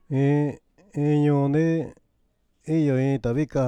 ñoo de iyo tabika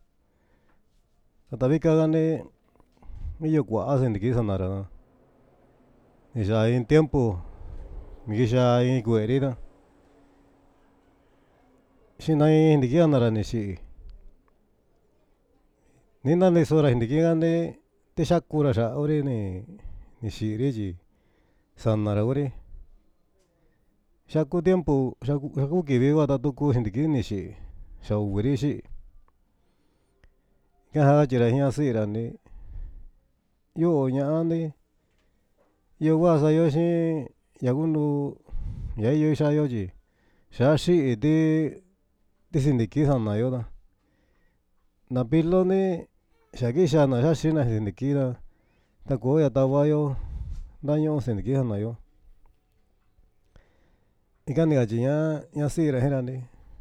tabika gane iyo kua'a sindiki sanara isa tiempo miguisa kue'erina xina sindiki anara nixi nina nisora sindiki gane tixakura xa ore ni xi'iri tyi sanara ore xaku tiempo xaku kivi va tatuku sindiki nixi xa uviri xi'i ka ja katyira jia si'ira ni yo'o ña'ani iyo kua sa'ayo xi yakundu ya iyo xa'ayo tyi xa xi'i ti sindiki sanayo ta na pilo ni xa kixa na xaxina sindiki ra ta koo yatavayo ntañu'u sindiki sanayo ika ni katyi ña si'ira jira ni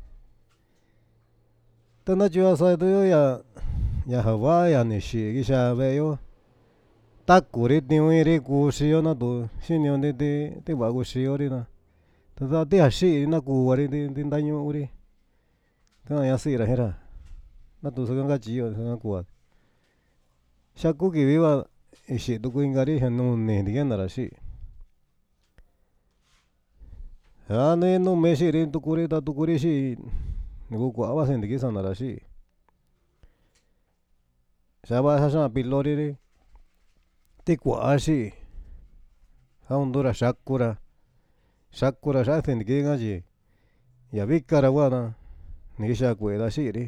ta natyiñu sa'atuyo ya ja va'a ya ni xi'i kixa ve'eyo takuri tiu'iri kuxiyo natu xinio ti va'a kuxiyori ta ti'a xi'i na kuvari ti ntañu'uri ta'a ña si'ira jira natu suka katyiyo suka ku'a xaku kivi va xi'i tuku inkari xa nuni sindiki anara xi'i ja ni numi xi'iri tukuri ta tukuri xi'i ni ku kua'a va sindiki sanara xi'i xa va'a xa xa'an pilori ti kua'a xi'i jaundura xakura xa'a sindiki ka tyi ya vikara kua ta ni kixa kue'eda xi'iri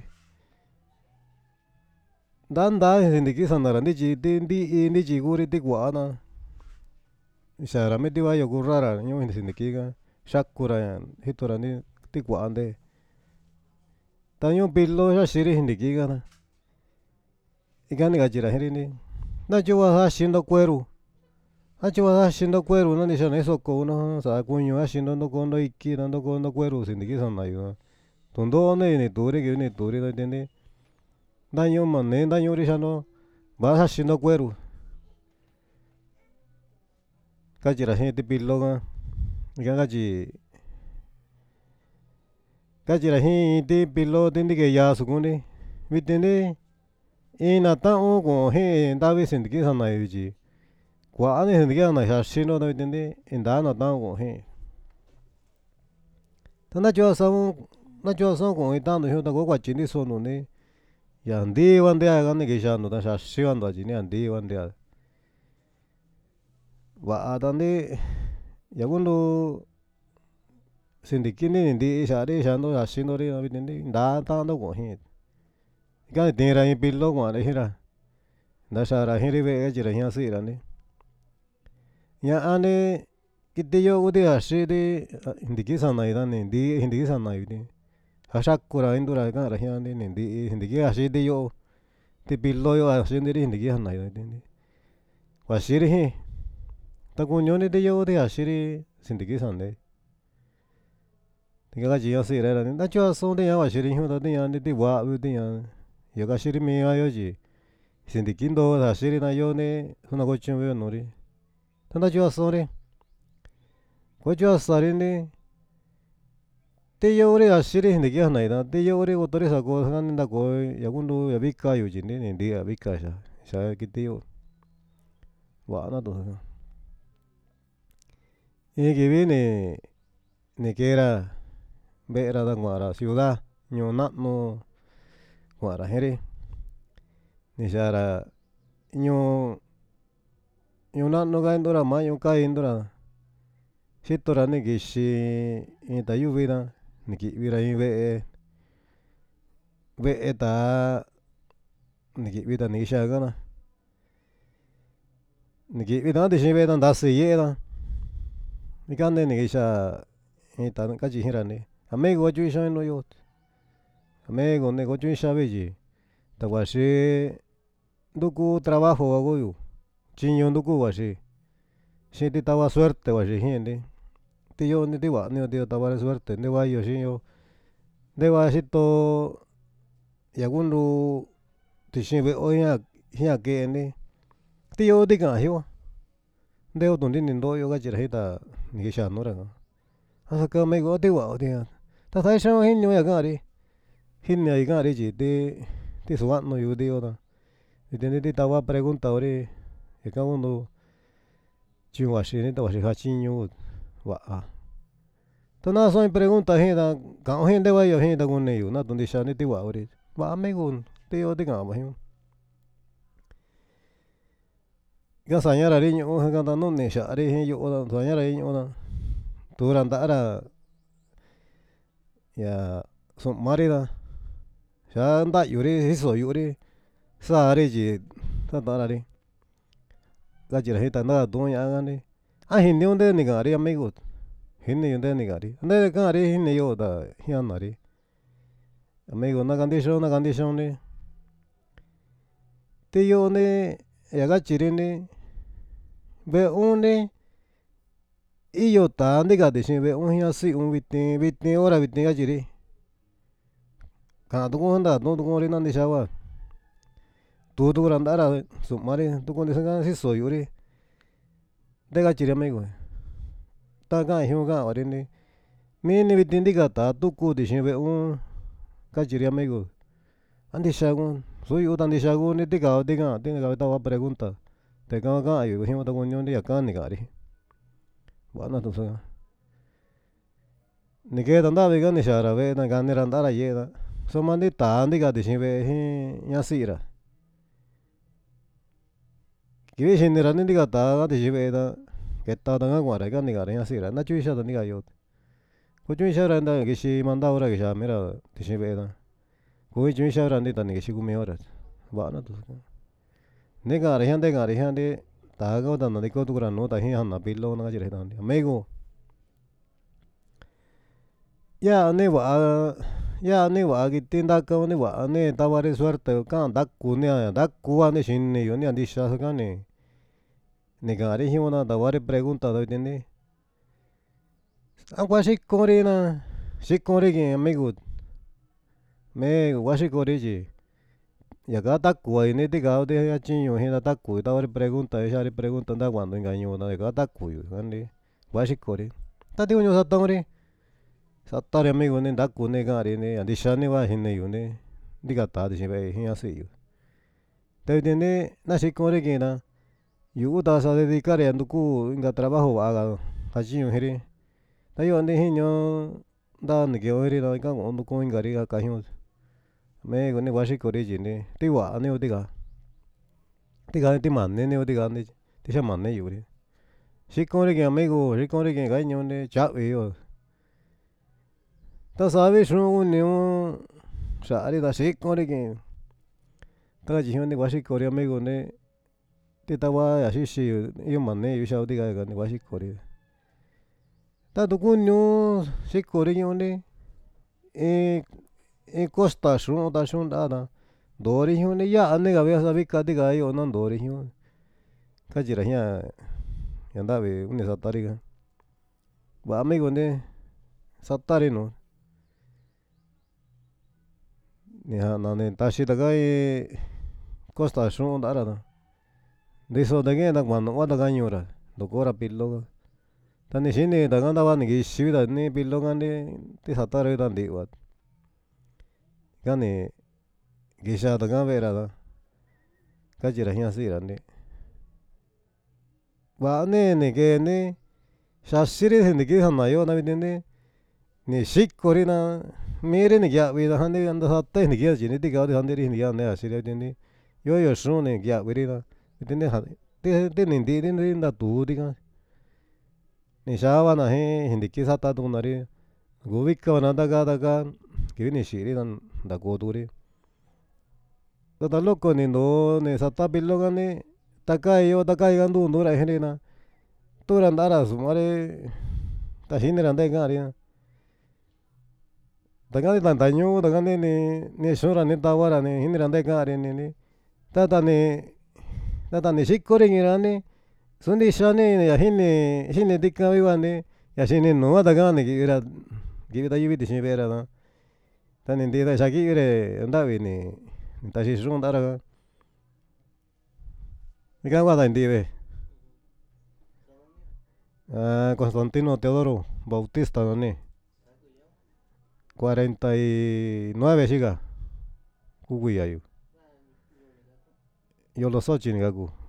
ntantaa sindiki sanara ntityi ti nti'i ntityi kuri ti kua'a ta xara mi tiva yo kurrara ñu'u sindiki ka xakura jitora ti kua'a ntee ta ñu'u pilo xaxiri sindiki ka ta ika ni katyira jiri ni natyo va jaxindo kueru nani xa nisoko uno sa'a kuñu jaxindo ntokondo iki ta ntokondo kueru sindiki sanayo tu'unto'o ni tu'uri kivi ni tu'uri ta tiende ntañu'u mani ntañu'uri xa'ando va'a jaxindo kueru katyira ji ti pilo ka ika katyira ji ti pilo ti ntike yaa sukun viti ndi ina ta'un ku'un ji ntavi sindiki sanayo tyi kua'a ni sindiki sanayo xaxindo ta viti ndi indaa na ta'un ku'un ji ta natyiñu sa'un ku'un ita'andu jiun ta koo kuatyi ntiso nuni ya ntiiva ntia ni kixantu ta xaxivantua tyi ni a ntiiva ntia va'a ta ndi yakundu sindikini ni nti'i xa'ri xa'ando xaxindori ta viti ndi ndaa ta'ando ku'un ji ika ni tiira in pilo kua'ari jira nta xaara jiri ve'e katyira jia si'ira ni ña'a ni kiti yo kuti xaxi ti sindiki sanayo ta ni nti'i sindiki sanayo ti ja xakura intura ka'ara jia ni nti'i sindiki jaxi ti yo'o ti pilo yo jaxintiri sindiki sanayo kuaxiri ji ta kuñuni ti yo'o ti jaxiri sindiki sanae tika katyi ña si'ira jira ni natyiñu sa'un tiña kuaxiri jiun ta tiña ti va'avi tiña ya kaxiri mivayo tyi sindiki ntoo jaxiri ta yo ni junakotyon'yo nuri ta ntatyiñu sa'uri kuatyiñu sa'ri ni ti yo'ori jaxiri sindiki sanayo ta ti yo'ori kotori sako sakani ntakoo yakundu ya vikayo tyi ni nti'i ya vika xa kiti yo'o va'a natu'un suka in kivi ni keera ve'era ta kua'ara ciuda ñuu na'nu kua'ara jiri ni xaara ñuu na'nu ka intura mañu kai intura xitora ni kixi in tayuvi ta ni ki'vira in ve'e taa ni ki'vi ta ni kixa ka ta ni ki'vi ta'an tixi ve'e ta ntasi ye'e ta ikani ni kixa in ta katyi jira ni amigo katyiñu ixá ino yo amigo ni kotyiñu ixavi tyi ta kuaxi ntuku trabajo vakoyo tyiñu ntuku kuaxi xi ti tava suerte kuaxi ji ti yo'o ni ti va'a ni ti tavari suerte ntevayo xi'inyo nteva xito yakundu tixi ve'eo jia ke'e ti yo'o ti ka'an jio nteo tu'un ndi ni ndo'yo katyira ji ta ni kixanura ka a saka amigo a ti va'ao ti'a ta thấy sao hin nhau cái gì hin này cái gì thì số nó yêu đi đó thì nên tao va pregunta ore que cada uno chingua shi ni tao shi hachinho wa to na so pregunta henda ka henda wa yo henda con neyo na donde shani ti wa ore wa amigo te yo te ga ba hin ga sañara ri nyo ga ta no ne sha ri hin yo da sañara ri nyo da turan da ra ya so mari da sha nda yuri hiso yuri sa ri ji ta da ra ri ga ji ra hita na do ya ga ni a hin ne onde ni ga ri amigo hin ne onde ni ga ri ne ga ri hin ne yo da hian na ri amigo na condition ni te yo ne ya ga chi ri ni ve un ni y yo ta ni ga de shin ve un hian si un vitin ora vitin ga ji ri ka du ko da no du ko ri na ni sha wa tu du ran da ra su ma ri du ko ni sa ga si so yu ri de ga chi ri amigo ta ga hiu ga wa ri ni mi ni vitin di ga ta tu ku de shin ve un ga chi ri amigo andi sha gun so yu dan di sha gun ni di ga ta va pregunta te ga yu hiu da gun ni ya ka ni ga ri wa na tu sa ni ke da da ve ga ni sha ra ve na ga ni ran da ra ye da so ma ni ta ndi ga de shin ve hin ya si ra ki ve shin ni ra ni di ga ta ga de shin ve da ke ta da ga gwa ra ga ni ga ra ya si ra na chu sha da ni ga yo ko chu sha ra da ge shi man da ora ge sha me ra de shin ve da ko chu sha ra ni da ni ge shi gu me ora wa na tu ne ga ra hian de ta ga da na de ko tu ra no da hin han na pi lo na ga ji ra da me go ya ne wa ki tin da ka ne wa ne ta wa re suerte ka da ku ne da ku wa ne shin ne yo ne andi sha ka ne ga re hi na da wa re pregunta do de ne a wa shi ko re na shi ko re ge amigo me wa shi ko re ji ya ga da ku wa ne de ga de ya chin yo he da ku da wa re pregunta ya re pregunta da cuando engaño da ga da ku yo ne wa shi ko re ta de yo sa ta re Sattari amigo ne da ku ne ga re ne andi sha ne wa hin ne yo ne di ga ta de shin ve hin ya si yo te de ne na shi ko re ge na yu da sa dedicar ya ndu ku inga trabajo wa ga ha ji yo he ta yo ne hin yo da ne ge o re da ga ndu ko inga ri ga ka hin me go ne wa shi ko re ji ne ti wa ne o di ga ti man ne o di ga ne ti sha man ne yo re shi ko re ge amigo shi ko re ge ga nyo ne cha we yo ta sa ve shu ne o sha ri da shi ko re ge ta ji ne wa shi ko re amigo ne ti ta wa ya shi yo man ne yo sha o di ga ne wa shi ko re ta du ku nyo shi ko re yo ne costa shu da shu da do ri yo ne ya ne ga ve sa vi ka di ga yo na do ri yo ka ji ra ya da ve un sa ta ri ga wa amigo ne sa ta ri no ni ha na ne ta shi da ga costa shu da ra da de so da ge da ma no wa da ga nyo ra do ko ra pi lo ga ta ni shi ne da ga da wa ni gi shi da ni pi lo ga ne ti sa ta re da di wa ga ne gi sha da ga ve ra da ka ji ra ya si ra ne wa ne ge ne sha shi re ne ge ha na yo na vi ne ni shi ko ri na me re ne ya we da han de an da sa ta ne ge ji ne ti ga de han de ri ne ya ne a shi re de ne yo shu ne ya we ri da de ne ha de ne de ne da tu di ga ni sha wa na he hindi ki sa ta du na ri go vi ka na da ga ki ni shi ri dan da go du ri ta da lo ko ni no ne sa ta pi lo ga ne ta ka yo ta ka ga du no ra he ne na tu ran da ra su ma re ta shi ne ran da ga ri na da ga da da nyu da ga ne shu ra ne ta wa ra ne hin ran da ga ri ne ta da ne shi ko ri ni ra neそんで一緒にやひんねでっかいわねやしねのわだがねぎらぎびだゆびでしべらなたねでだしゃきゆれんだべねたししゅんだらがみかんわだんでべConstantino Teodoro Bautista no ne 49시가 구구이야유. 요로 써지니가구.